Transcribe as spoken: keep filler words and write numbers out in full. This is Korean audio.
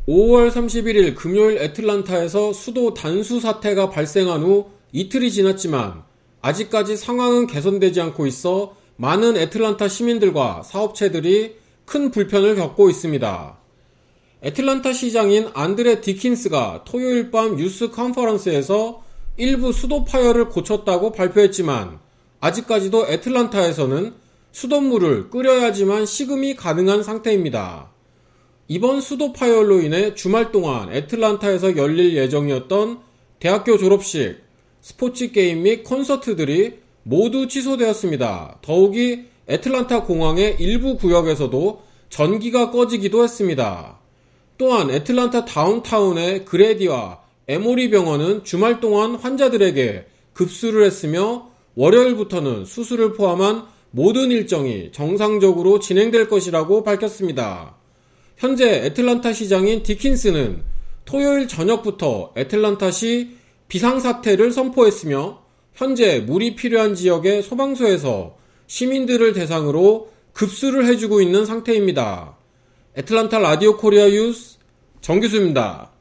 오월 삼십일일 금요일 애틀란타에서 수도 단수 사태가 발생한 후 이틀이 지났지만 아직까지 상황은 개선되지 않고 있어 많은 애틀란타 시민들과 사업체들이 큰 불편을 겪고 있습니다. 애틀란타 시장인 안드레 디킨스가 토요일 밤 뉴스 컨퍼런스에서 일부 수도 파열을 고쳤다고 발표했지만 아직까지도 애틀란타에서는 수돗물을 끓여야지만 식음이 가능한 상태입니다. 이번 수도 파열로 인해 주말 동안 애틀란타에서 열릴 예정이었던 대학교 졸업식, 스포츠 게임 및 콘서트들이 모두 취소되었습니다. 더욱이 애틀란타 공항의 일부 구역에서도 전기가 꺼지기도 했습니다. 또한 애틀란타 다운타운의 그레디와 에모리 병원은 주말 동안 환자들에게 급수를 했으며 월요일부터는 수술을 포함한 모든 일정이 정상적으로 진행될 것이라고 밝혔습니다. 현재 애틀란타 시장인 디킨스는 토요일 저녁부터 애틀란타시 비상사태를 선포했으며 현재 물이 필요한 지역의 소방서에서 시민들을 대상으로 급수를 해주고 있는 상태입니다. 애틀란타 라디오 코리아 뉴스 정규수입니다.